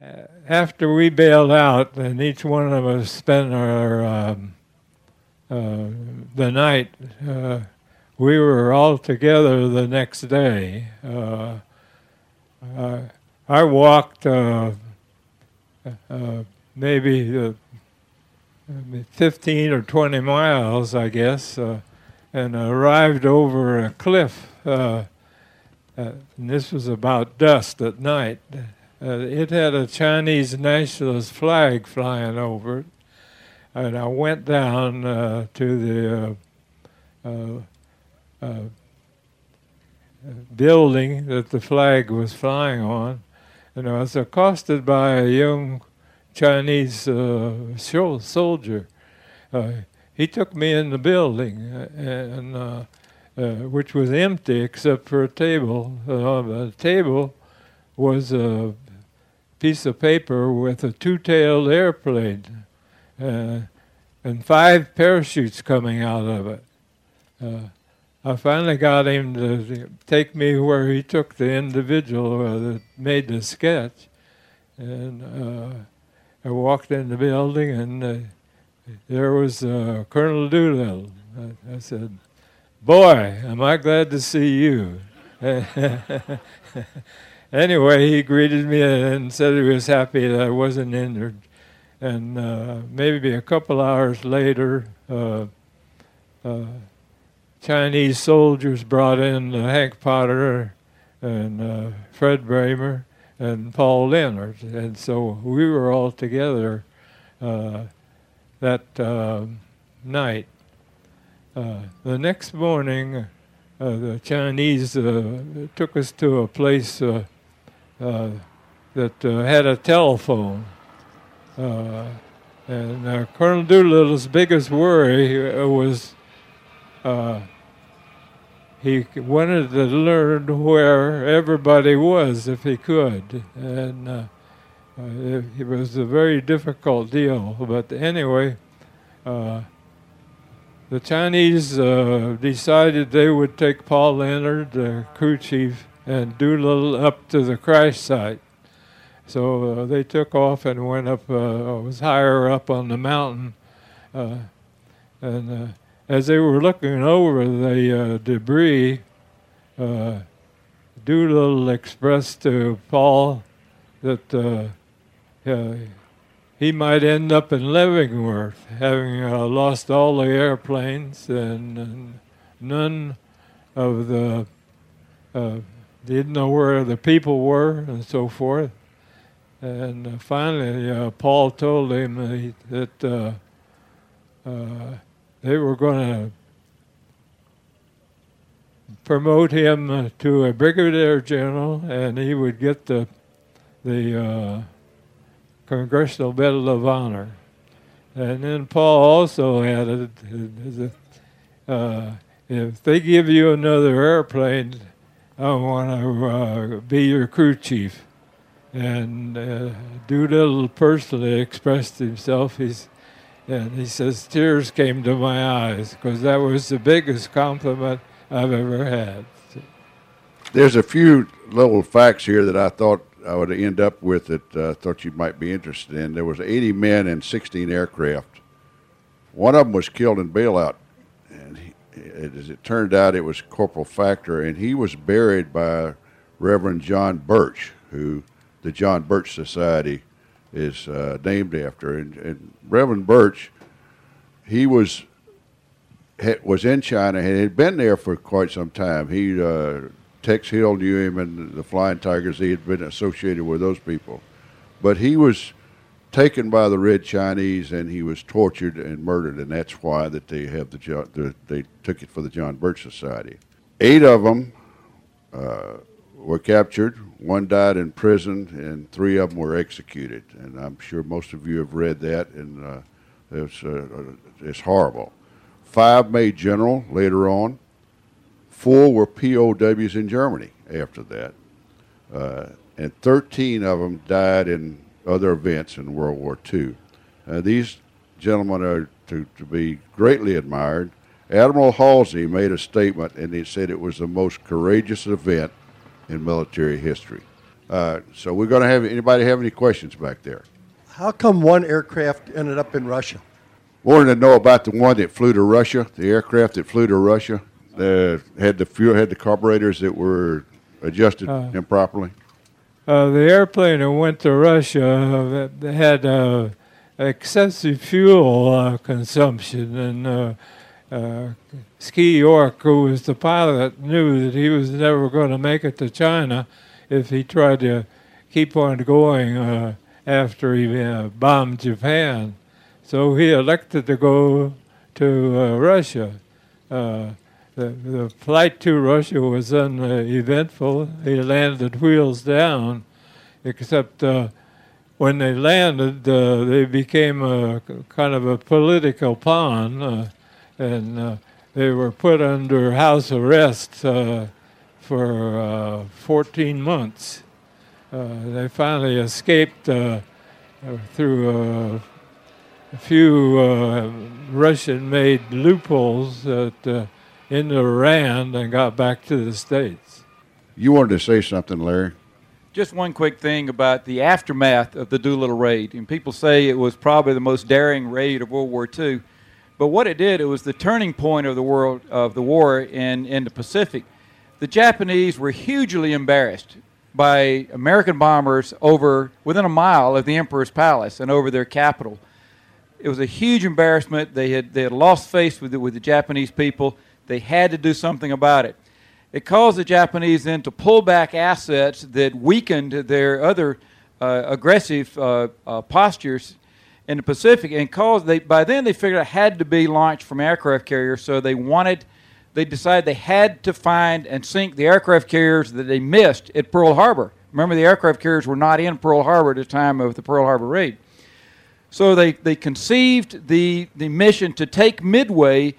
After we bailed out, and each one of us spent our the night, we were all together the next day. I walked maybe 15 or 20 miles, I guess, and arrived over a cliff. And this was about dusk at night. It had a Chinese nationalist flag flying over it, and I went down to the building that the flag was flying on, and I was accosted by a young Chinese soldier. He took me in the building, and which was empty except for a table. On the table was a piece of paper with a two-tailed airplane and 5 parachutes coming out of it. I finally got him to take me where he took the individual that made the sketch, and I walked in the building, and there was Colonel Doolittle. I said, "Boy, am I glad to see you." Anyway, he greeted me and said he was happy that I wasn't injured. And maybe a couple hours later, Chinese soldiers brought in Hank Potter and Fred Bramer and Paul Leonard. And so we were all together that night. The next morning, the Chinese took us to a place that had a telephone. And Colonel Doolittle's biggest worry was he wanted to learn where everybody was if he could. And it was a very difficult deal. But anyway, the Chinese decided they would take Paul Leonard, the crew chief, and Doolittle up to the crash site. So they took off and went up, was higher up on the mountain. And as they were looking over the debris, Doolittle expressed to Paul that he might end up in Leavenworth, having lost all the airplanes, and none of the, didn't know where the people were and so forth. And finally, Paul told him that they were going to promote him to a brigadier general, and he would get the Congressional Medal of Honor. And then Paul also added, if they give you another airplane, I want to be your crew chief. And Doolittle personally expressed himself. And he says, tears came to my eyes, because that was the biggest compliment I've ever had. There's a few little facts here that I thought I would end up with that I thought you might be interested in. There was 80 men and 16 aircraft. One of them was killed in bailout. And as it turned out, it was Corporal Factor, and he was buried by Reverend John Birch, who the John Birch Society is named after. And Reverend Birch, he was in China and had been there for quite some time. Tex Hill knew him, and the Flying Tigers. He had been associated with those people. But he was taken by the Red Chinese, and he was tortured and murdered, and that's why that they have they took it for the John Birch Society. 8 of them were captured. 1 died in prison, and 3 of them were executed. And I'm sure most of you have read that, and it's horrible. 5 made general later on. 4 were POWs in Germany after that. And 13 of them died in other events in World War II. These gentlemen are to be greatly admired. Admiral Halsey made a statement, and he said it was the most courageous event in military history. So we're going to have anybody have any questions back there? How come one aircraft ended up in Russia? Wanted to know about the one that flew to Russia, the aircraft that flew to Russia, had the fuel, had the carburetors that were adjusted improperly. The airplane that went to Russia had excessive fuel consumption, and Ski York, who was the pilot, knew that he was never going to make it to China if he tried to keep on going after he bombed Japan. So he elected to go to Russia. The flight to Russia was uneventful. He landed wheels down, except when they landed, they became a kind of a political pawn, and they were put under house arrest for 14 months. They finally escaped through a few Russian-made loopholes into Iran and got back to the States. You wanted to say something, Larry? Just one quick thing about the aftermath of the Doolittle raid. And people say it was probably the most daring raid of World War II. But what it did, it was the turning point of the war in the Pacific. The Japanese were hugely embarrassed by American bombers within a mile of the Emperor's Palace and over their capital. It was a huge embarrassment. They had lost face with the Japanese people. They had to do something about it. It caused the Japanese then to pull back assets that weakened their other aggressive postures in the Pacific, and by then they figured it had to be launched from aircraft carriers. So they decided they had to find and sink the aircraft carriers that they missed at Pearl Harbor. Remember, the aircraft carriers were not in Pearl Harbor at the time of the Pearl Harbor raid. So they conceived the mission to take Midway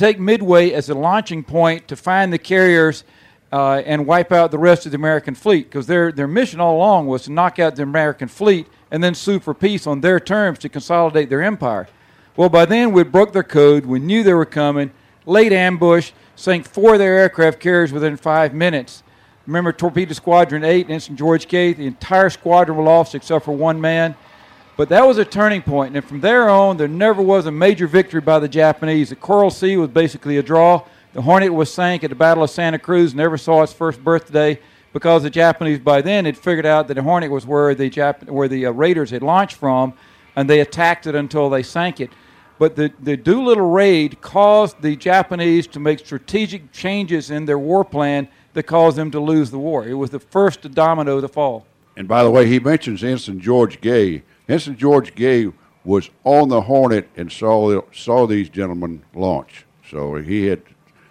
as a launching point to find the carriers and wipe out the rest of the American fleet, because their mission all along was to knock out the American fleet and then sue for peace on their terms to consolidate their empire. Well, by then we broke their code. We knew they were coming, laid ambush, sank 4 of their aircraft carriers within 5 minutes. Remember Torpedo Squadron 8 and St. George K, the entire squadron was lost except for one man. But that was a turning point, and from there on, there never was a major victory by the Japanese. The Coral Sea was basically a draw. The Hornet was sank at the Battle of Santa Cruz, never saw its first birthday, because the Japanese by then had figured out that the Hornet was where the raiders had launched from, and they attacked it until they sank it. But the Doolittle raid caused the Japanese to make strategic changes in their war plan that caused them to lose the war. It was the first domino to fall. And by the way, he mentions Ensign George Gay. Ensign George Gay was on the Hornet and saw these gentlemen launch. So he had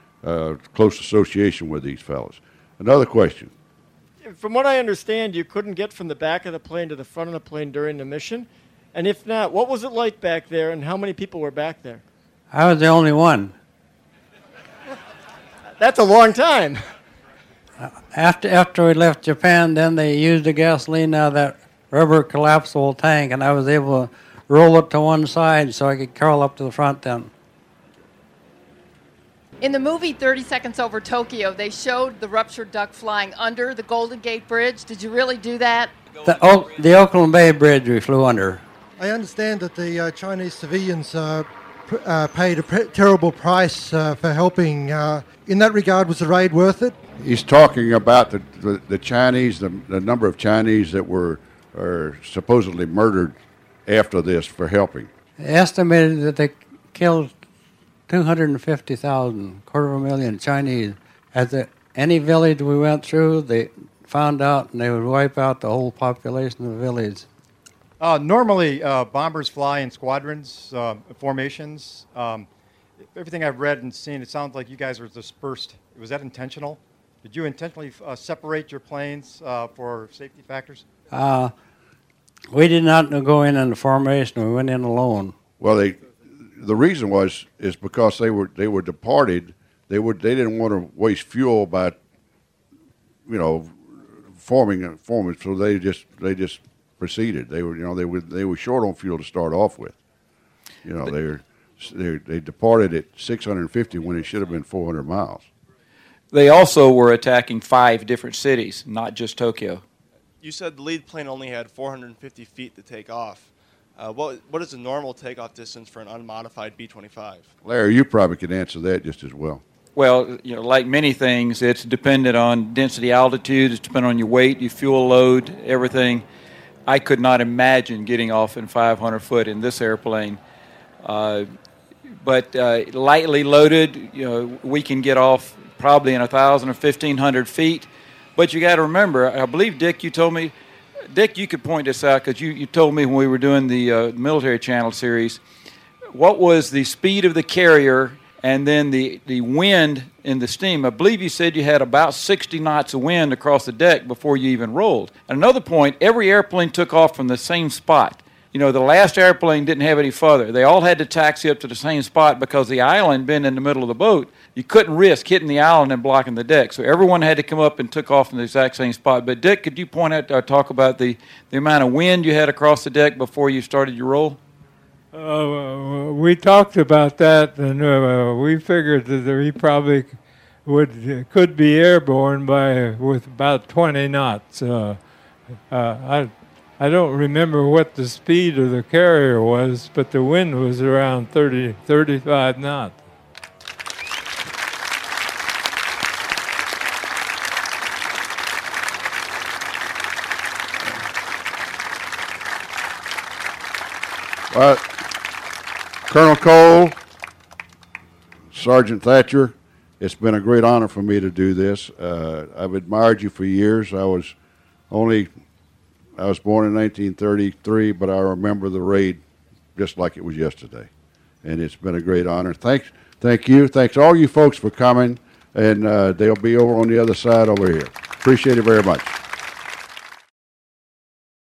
close association with these fellows. Another question. From what I understand, you couldn't get from the back of the plane to the front of the plane during the mission. And if not, what was it like back there, and how many people were back there? I was the only one. That's a long time. After we left Japan, then they used the gasoline out of that rubber collapsible tank, and I was able to roll it to one side so I could curl up to the front then. In the movie 30 Seconds Over Tokyo, they showed the ruptured duck flying under the Golden Gate Bridge. Did you really do that? The Oakland Bay Bridge we flew under. I understand that the Chinese civilians paid a terrible price for helping. In that regard, was the raid worth it? He's talking about the Chinese, the number of Chinese that were supposedly murdered after this for helping. Estimated that they killed 250,000, 250,000 Chinese. At any village we went through, they found out and they would wipe out the whole population of the village. Normally, bombers fly in squadrons, formations. Everything I've read and seen, it sounds like you guys were dispersed. Was that intentional? Did you intentionally separate your planes for safety factors? We did not go in the formation. We went in alone. Well, the reason is because they were departed. They didn't want to waste fuel by, forming. So they just proceeded. They were short on fuel to start off with. They departed at 650 when it should have been 400 miles. They also were attacking 5 different cities, not just Tokyo. you said the lead plane only had 450 feet to take off. What is the normal takeoff distance for an unmodified B-25? Larry, you probably could answer that just as well. Well, like many things, it's dependent on density, altitude. It's dependent on your weight, your fuel load, everything. I could not imagine getting off in 500 foot in this airplane. But lightly loaded, we can get off probably in 1,000 or 1,500 feet. But you got to remember, I believe, Dick, you told me, Dick, you could point this out because you told me when we were doing the Military Channel series, what was the speed of the carrier and then the wind in the steam. I believe you said you had about 60 knots of wind across the deck before you even rolled. At another point, every airplane took off from the same spot. The last airplane didn't have any further. They all had to taxi up to the same spot because the island being in the middle of the boat, you couldn't risk hitting the island and blocking the deck. So everyone had to come up and took off from the exact same spot. But Dick, could you point out or talk about the amount of wind you had across the deck before you started your roll? We talked about that, and we figured that he probably could be airborne with about 20 knots. I don't remember what the speed of the carrier was, but the wind was around 35 knots. Colonel Cole, Sergeant Thatcher, it's been a great honor for me to do this. I've admired you for years. I was born in 1933, but I remember the raid just like it was yesterday. And it's been a great honor. Thank you. Thanks all you folks for coming. And they'll be over on the other side over here. Appreciate it very much.